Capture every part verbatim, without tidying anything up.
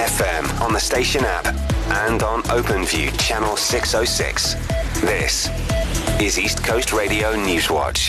F M, on the station app, and on OpenView channel six oh six. This is East Coast Radio Newswatch.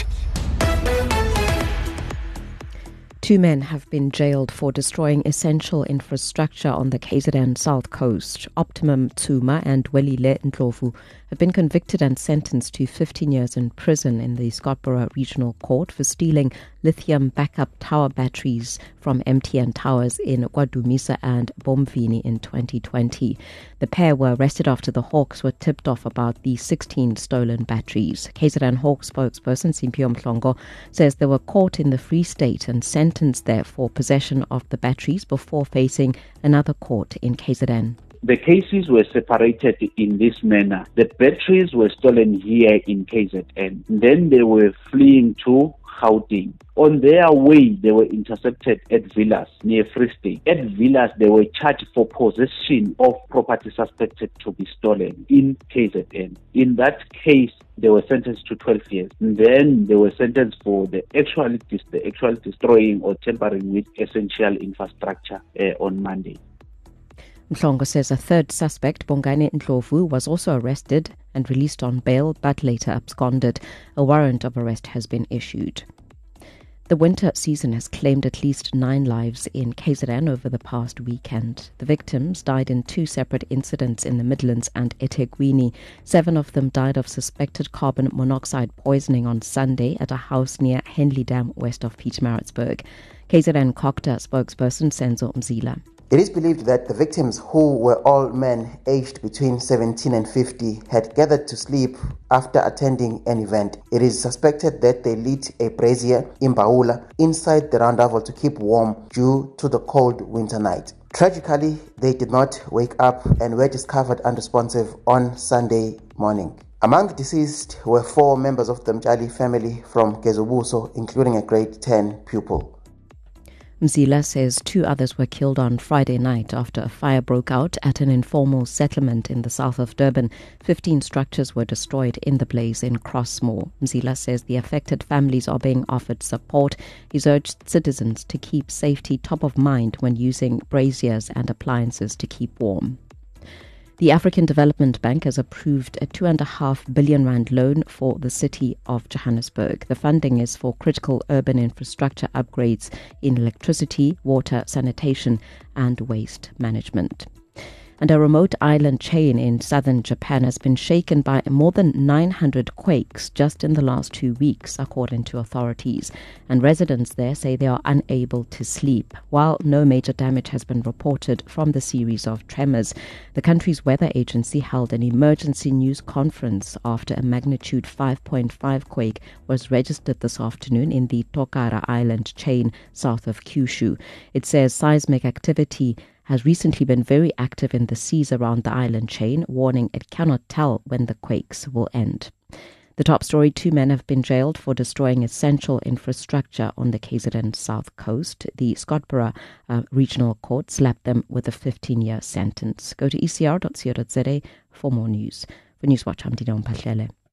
Two men have been jailed for destroying essential infrastructure on the K Z N South Coast. Optimum Tsuma and Welile Ndlovu have been convicted and sentenced to fifteen years in prison in the Scottsboro Regional Court for stealing lithium backup tower batteries from M T N towers in Kwadumisa and Bomvini in twenty twenty. The pair were arrested after the Hawks were tipped off about the sixteen stolen batteries. K Z N Hawks spokesperson Simphiwe Mhlongo says they were caught in the Free State and sentenced there for possession of the batteries before facing another court in K Z N. The cases were separated in this manner. The batteries were stolen here in K Z N. Then they were fleeing to Gauteng. On their way, they were intercepted at Villas near Free State. At Villas, they were charged for possession of property suspected to be stolen in K Z N. In that case, they were sentenced to twelve years. And then they were sentenced for the actual, the actual destroying or tampering with essential infrastructure uh, on Monday. Mhlongo says a third suspect, Bongane Ndlovu, was also arrested and released on bail but later absconded. A warrant of arrest has been issued. The winter season has claimed at least nine lives in K Z N over the past weekend. The victims died in two separate incidents in the Midlands and eThekwini. Seven of them died of suspected carbon monoxide poisoning on Sunday at a house near Henley Dam west of Pietermaritzburg. K Z N COGTA spokesperson Senzo Mzila. It is believed that the victims, who were all men aged between seventeen and fifty, had gathered to sleep after attending an event. It is suspected that they lit a brazier in Baula inside the roundabout to keep warm due to the cold winter night. Tragically, they did not wake up and were discovered unresponsive on Sunday morning. Among the deceased were four members of the Mjali family from Gezobuso, including a grade ten pupil. Mzila says two others were killed on Friday night after a fire broke out at an informal settlement in the south of Durban. Fifteen structures were destroyed in the blaze in Crossmoor. Mzila says the affected families are being offered support. He's urged citizens to keep safety top of mind when using braziers and appliances to keep warm. The African Development Bank has approved a two and a half billion rand loan for the city of Johannesburg. The funding is for critical urban infrastructure upgrades in electricity, water, sanitation, and waste management. And a remote island chain in southern Japan has been shaken by more than nine hundred quakes just in the last two weeks, according to authorities. And residents there say they are unable to sleep. While no major damage has been reported from the series of tremors, the country's weather agency held an emergency news conference after a magnitude five point five quake was registered this afternoon in the Tokara Island chain south of Kyushu. It says seismic activity has recently been very active in the seas around the island chain, warning it cannot tell when the quakes will end. The top story, two men have been jailed for destroying essential infrastructure on the K Z N South Coast. The Scottsboro uh, Regional Court slapped them with a fifteen-year sentence. Go to e c r dot co dot za for more news. For Newswatch, I'm Dina Mpahlele.